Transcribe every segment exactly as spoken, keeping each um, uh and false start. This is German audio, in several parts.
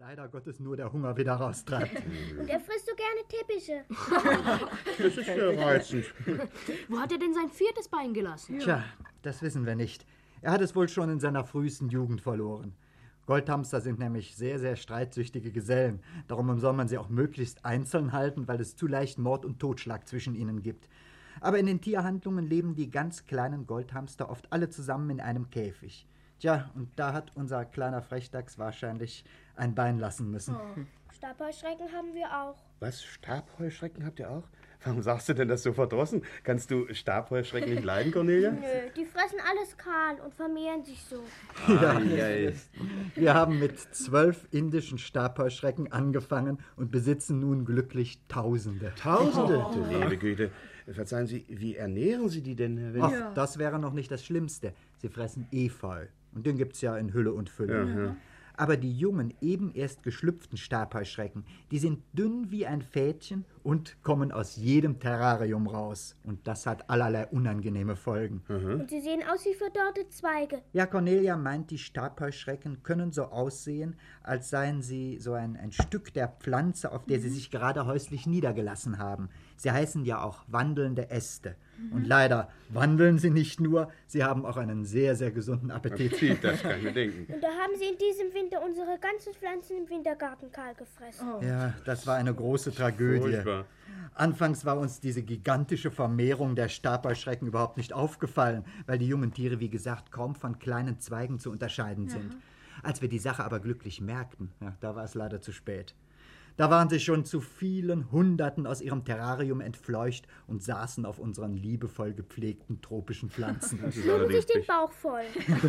leider Gottes nur der Hunger wieder raustreibt. Und er frisst so gerne Teppiche. Das ist sehr reizend. Wo hat er denn sein viertes Bein gelassen? Tja, das wissen wir nicht. Er hat es wohl schon in seiner frühesten Jugend verloren. Goldhamster sind nämlich sehr, sehr streitsüchtige Gesellen. Darum soll man sie auch möglichst einzeln halten, weil es zu leicht Mord und Totschlag zwischen ihnen gibt. Aber in den Tierhandlungen leben die ganz kleinen Goldhamster oft alle zusammen in einem Käfig. Tja, und da hat unser kleiner Frechdachs wahrscheinlich ein Bein lassen müssen. Oh. Stabheuschrecken haben wir auch. Was, Stabheuschrecken habt ihr auch? Warum sagst du denn das so verdrossen? Kannst du Stabheuschrecken nicht leiden, Cornelia? Nö, die fressen alles kahl und vermehren sich so. Ja, wir haben mit zwölf indischen Stabheuschrecken angefangen und besitzen nun glücklich Tausende. Tausende? Oh. Du liebe Güte. Verzeihen Sie, wie ernähren Sie die denn? Wenn Ach, ja. Das wäre noch nicht das Schlimmste. Sie fressen Efeu. Und den gibt's ja in Hülle und Fülle. Ja. Aber die jungen, eben erst geschlüpften Stabheuschrecken, die sind dünn wie ein Fädchen und kommen aus jedem Terrarium raus. Und das hat allerlei unangenehme Folgen. Mhm. Und sie sehen aus wie verdorrte Zweige. Ja, Cornelia meint, die Stabheuschrecken können so aussehen, als seien sie so ein, ein Stück der Pflanze, auf der mhm. sie sich gerade häuslich niedergelassen haben. Sie heißen ja auch wandelnde Äste. Mhm. Und leider wandeln sie nicht nur, sie haben auch einen sehr, sehr gesunden Appetit. Appetit, das kann ich mir denken. Und da haben sie in diesem Winter unsere ganzen Pflanzen im Wintergarten kahl gefressen. Oh. Ja, das war eine große Tragödie. Furchtbar. Anfangs war uns diese gigantische Vermehrung der Stabheuschrecken überhaupt nicht aufgefallen, weil die jungen Tiere, wie gesagt, kaum von kleinen Zweigen zu unterscheiden sind. Ja. Als wir die Sache aber glücklich merkten, ja, da war es leider zu spät. Da waren sie schon zu vielen Hunderten aus ihrem Terrarium entfleucht und saßen auf unseren liebevoll gepflegten tropischen Pflanzen. Schlugen sich den Bauch voll.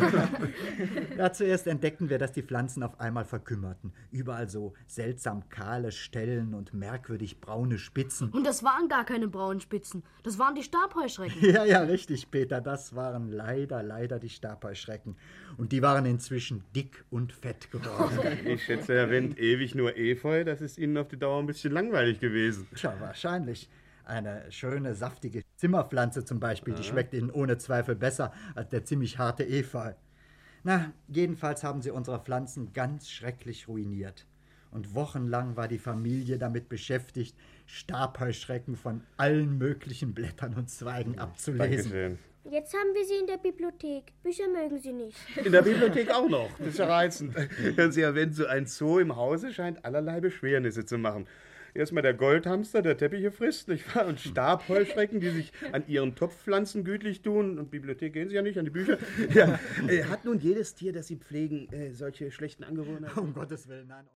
Ja, zuerst entdeckten wir, dass die Pflanzen auf einmal verkümmerten. Überall so seltsam kahle Stellen und merkwürdig braune Spitzen. Und das waren gar keine braunen Spitzen. Das waren die Stabheuschrecken. Ja, ja, richtig, Peter. Das waren leider, leider die Stabheuschrecken. Und die waren inzwischen dick und fett geworden. Ich schätze, Herr Wendt, ewig nur Efeu, das ist Ihnen auf die Dauer ein bisschen langweilig gewesen. Tja, wahrscheinlich. Eine schöne, saftige Zimmerpflanze zum Beispiel, Aha. die schmeckt Ihnen ohne Zweifel besser als der ziemlich harte Efeu. Na, jedenfalls haben sie unsere Pflanzen ganz schrecklich ruiniert. Und wochenlang war die Familie damit beschäftigt, Stabheuschrecken von allen möglichen Blättern und Zweigen abzulesen. Dankeschön. Jetzt haben wir sie in der Bibliothek. Bücher mögen sie nicht. In der Bibliothek auch noch. Das ist ja reizend. Hören Sie, Herr Wendt, so ein Zoo im Hause scheint allerlei Beschwernisse zu machen. Erstmal der Goldhamster, der Teppiche frisst, nicht wahr? Und Stabheuschrecken, die sich an ihren Topfpflanzen gütlich tun. Und Bibliothek gehen sie ja nicht, an die Bücher. Ja. Hat nun jedes Tier, das Sie pflegen, solche schlechten Angewohnheiten? Um Gottes Willen, nein.